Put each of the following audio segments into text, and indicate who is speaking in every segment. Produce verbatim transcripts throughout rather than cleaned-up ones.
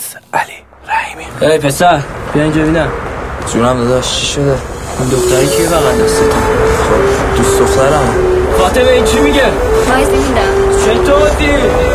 Speaker 1: علی رحیمی.
Speaker 2: ای پسر بیا اینجا ببینم.
Speaker 1: جونم داداش چی شده؟
Speaker 2: اون دختری کیه بغل دستت؟
Speaker 1: خب دوست دخترم.
Speaker 2: فاطمه این چی میگه؟
Speaker 3: وایس میدم.
Speaker 2: چطوری؟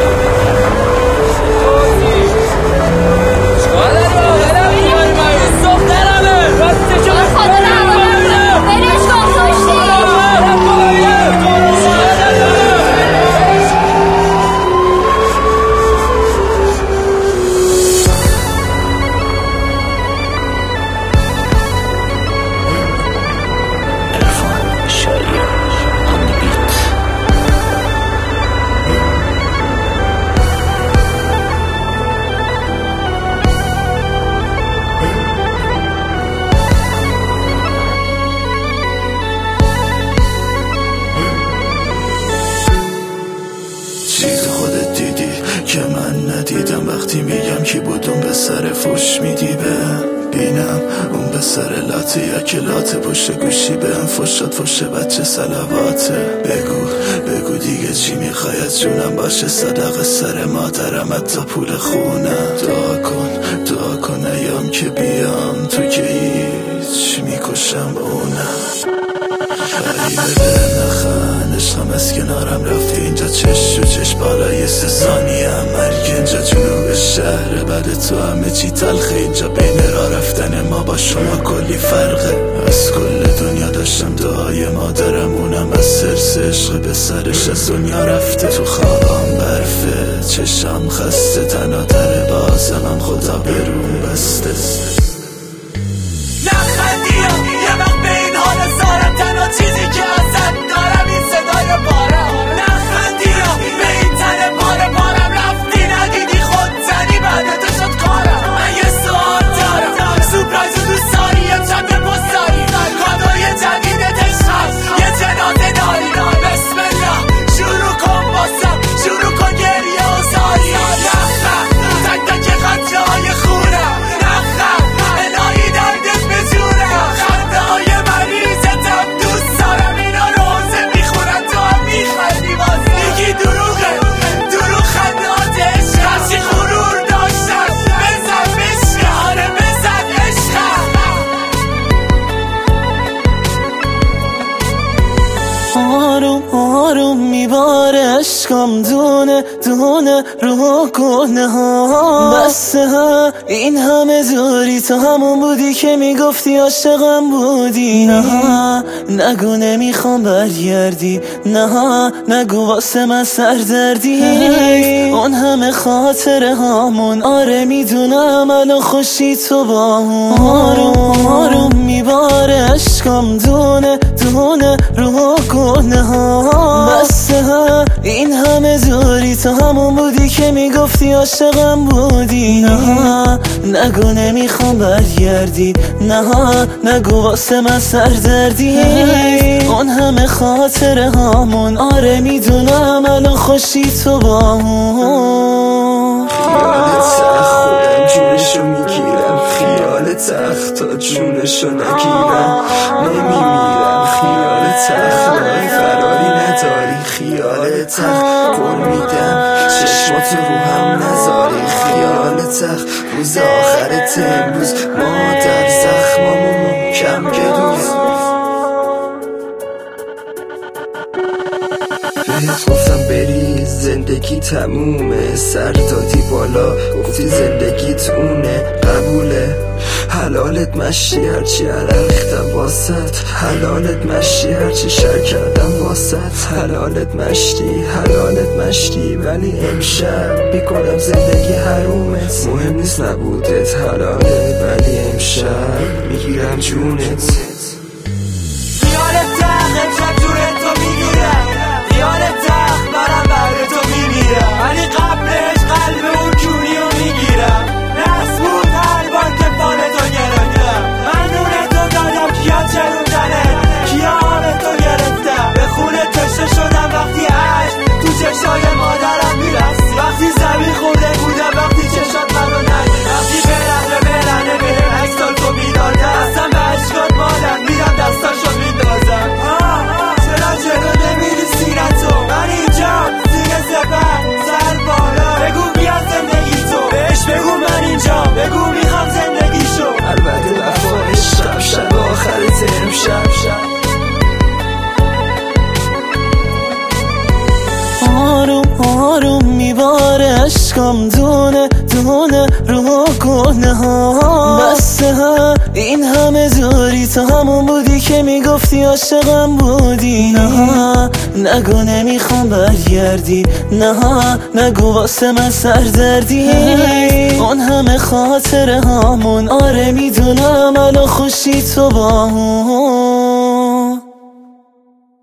Speaker 4: که من ندیدم وقتی میگم کی بود اون به سر فوش میدی به بینم اون به سر لاته یا که لاته پشت گوشی به هم فشاد فش بچه سلواته. بگو بگو دیگه چی میخوای از جونم باشه صدق سر مادرم حتی پول خونم. دعا کن دعا کن ایام که بیام تو که هیچ میکشم اونم. غریبه به نخن عشقم از کنارم رفتی اینجا چش و چش بالای سه ثانیه هم مرگ اینجا جنوب شهر بعد تو همه چی تلخه اینجا بین را رفتن ما با شما کلی فرقه. از کل دنیا داشتم دعای مادرم اونم از سرس عشق به سرش از دنیا رفته. تو خوابم برفه چشم خسته تنها در بازم خدا برون بسته.
Speaker 5: نخندیم یه وقت به این حال سارم تنها چیزی که ازت دارم این صدای بارم. نخندیم به این تن پاره پارم رفتی ندیدی خود زنی بعد تو شد کارم. من یه سوال دارم سورپرایز دوست داری یه چند پستاری کادوی جدیدت عشق هست یه جنازه داری. بسم الله شروع کن باسم شروع کن گریه و زاری. نخند تک تک خطه های خونم نخند الهی دردت به جونم. خنده های مریضتم دوست دارم اینا رو حوزه میخورن تو هم میخندی باز میگی دروغه دروغ خنده هات عشق هرچی غرور داشتن بزن بشکه آره بزن عشقم.
Speaker 6: آروم آروم میباره عشقم دونه دونه رو گونه ها بسته ها این همه دوری تو همون بودی که میگفتی عاشقم بودی. نه نگو نمیخوام برگردی نه نگو واسه من سردردی اون همه خاطره هامون آره میدونم الان خوشی تو با هم. آروم آروم میباره عشقم دونه دونه رو گونه ها بسته ها این همه دوری تو همون بودی که میگفتی عاشقم بودی. نه نگو نمیخوام برگردی نه نگو واسه من سردردی اون همه خاطره هامون آره میدونم الان خوشی تو با هم.
Speaker 4: خیالت سخت خودم جونشو میگیرم خیالت سخت تا جونشو نگیرم نمیمیرم. خیالت سخت راه فراری نداری خیالت سخت قول میدم چشماتو رو هم نذاری. خیالت سخت روز آخرت امروز ما در زخمامو محکم گدوز. بهت گفتم بری زندگی تمومه سر دادی بالا گفتی زندگیت اونه قبوله. حلالت مشی هرچی عرختم واسط حلالت مشی هرچی شر کردم واسط حلالت مشتی حلالت مشتی ولی امشب میکنم زندگی حرومت. مهم نیست نبودت حلاله ولی امشب میگیرم جونت.
Speaker 5: خیالت تخت امشب جونت تو میگیرم خیالت تخت برم بر تو میمیرم ولی قبلش قلب اون جونی رو میگیرم. نسبود هر بار که فال تو گرفتم من نون تو دادم کیا چروندنه کیا آب تو گرفتم به خونه کشته شدم وقتی عشق تو چشای مادرم میرست وقتی زمین خورده بودم وقتی چشات منو ندید وقتی برهنه برهنه بهم عکسال تو میدادم اصلا به عشقات مادم میرم دستاشو میدازم. چرا جلو نمیری سیرتو من اینجا زیر سپر سر بالا بگو بیاد
Speaker 6: آروم میباره عشقم دونه دونه رو گونه ها بسته ها این همه دوری تا همون بودی که میگفتی عاشقم بودی نه نگو نمیخوام برگردی نه نگو واسه من سردردی اون همه خاطره هامون آره میدونم الان خوشی تو با